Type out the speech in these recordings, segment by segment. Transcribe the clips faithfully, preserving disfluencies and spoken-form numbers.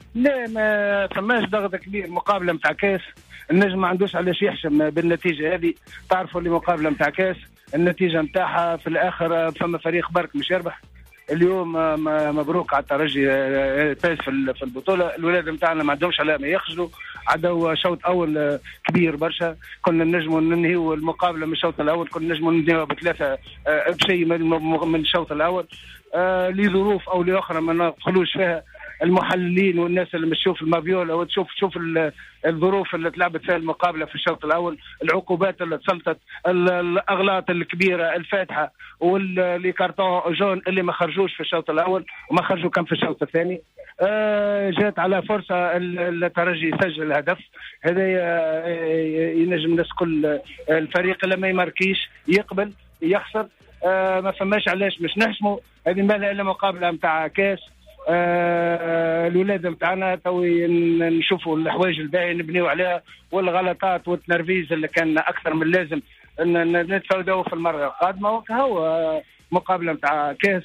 لا ما فماش ضغط كبير، مقابله نتاع كاس النجم ما عندوش علاش يحشم بالنتيجه هذه. تعرفوا اللي مقابله نتاع كاس النتيجه نتاعها في الاخر فما فريق برك مش يربح. اليوم مبروك على الترجي فاز في البطوله. الولاد نتاعنا ما عندهمش على ما يخجلوا، عدوا شوط اول كبير برشا. كنا نجموا ننهيوا المقابله من الشوط الاول، كنا نجموا ننهيوها بثلاثه بشيء من الشوط الاول لظروف او لاخرى ما ندخلوش فيها. المحللين والناس اللي مش تشوف المافيولا وتشوف تشوف الظروف اللي تلعبت فيها المقابله في الشوط الاول، العقوبات اللي تسلطت، الاغلاط الكبيره الفاتحه واللي كارتون جون اللي ما خرجوش في الشوط الاول وما خرجوا كان في الشوط الثاني. آه جات على فرصه الترجي يسجل الهدف هذا، ينجم الناس كل الفريق اللي ما يماركيش يقبل يخسر. آه ما فماش علاش مش نحشموا. هذه ما لها الا مقابله نتاع كاس. آه الولاد نتاعنا توي نشوفوا الحوايج الباهيه نبنيو عليها، والغلطات والتنرفيز اللي كان اكثر من لازم نتفاوضوا في المره القادمه. وهو مقابله نتاع كاس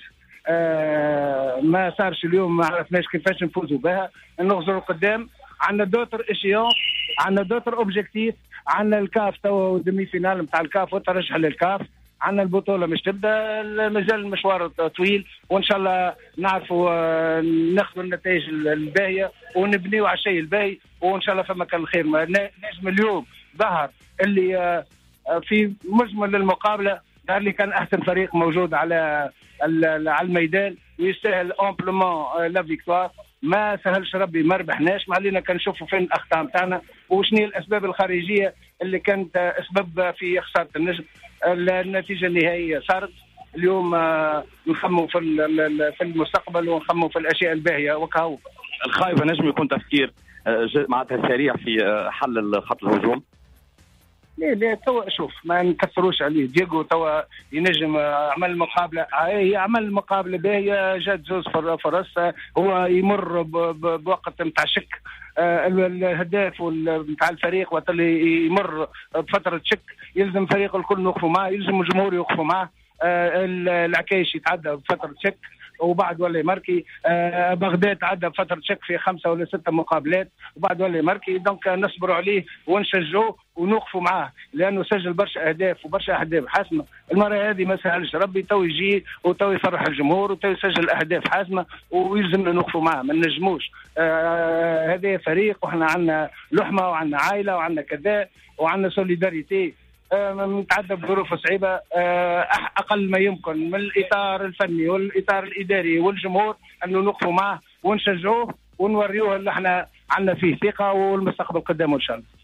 آه ما صارش اليوم، ما عرفناش كيفاش نفوزوا بها. نغزروا قدام، عندنا دوتر اشيون، عندنا دوتر اوبجيكتيف، عندنا الكاف تو ديمي فينال نتاع الكاف وترشح للكاف. عندنا البطوله مش تبدا، مازال المشوار طويل، وان شاء الله نعرفوا ناخذوا النتائج الباهيه ونبنيوا على الشيء الباهي، وان شاء الله فما كان الخير. نجم اليوم ظهر اللي في مجمل المقابله ظهر اللي كان احسن فريق موجود على على الميدان ويستاهل امبلومون لا فيكتوار. ما سهلش ربي ما ربحناش، ما علينا كان نشوفوا فين الاخطاء نتاعنا وشنو هي الاسباب الخارجيه اللي كانت اسباب في خساره النجم. النتيجه النهائيه صارت اليوم، نخموا في في المستقبل ونخموا في الاشياء الباهيه. وكهو الخايف نجم يكون تفكير معناتها سريع في حل خط الهجوم. لا لا توا شوف ما نكثروش عليه. دييغو توا ينجم عمل مقابله، هي عمل مقابله باهيه، جات زوز فرص، هو يمر بوقت نتاع شك. الهداف نتاع الفريق وقت اللي يمر بفتره شك يلزم الفريق الكل نوقفوا معه، يلزم الجمهور يوقفوا معه. العكايش يتعدى بفتره شك وبعد ولا يماركي. آه بغداد عدى بفتره شك في خمسه ولا سته مقابلات وبعد ولا يماركي. دونك نصبروا عليه ونشجعوه ونوقفوا معاه، لانه سجل برشا اهداف وبرشا اهداف حاسمه. المره هذه ما سهلش ربي، تو يجي وتو يفرح الجمهور وتو يسجل اهداف حاسمه ويلزمنا نوقفوا معاه، ما نجموش. آه هذا فريق وحنا عندنا لحمه وعندنا عائله وعندنا كذا وعندنا سوليداريتي. نتعدى بظروف صعيبه، اقل ما يمكن من الاطار الفني والاطار الاداري والجمهور انه نوقفوا معه ونشجعوه ونوريوه اللي احنا عندنا فيه ثقه والمستقبل قدامه ان شاء الله.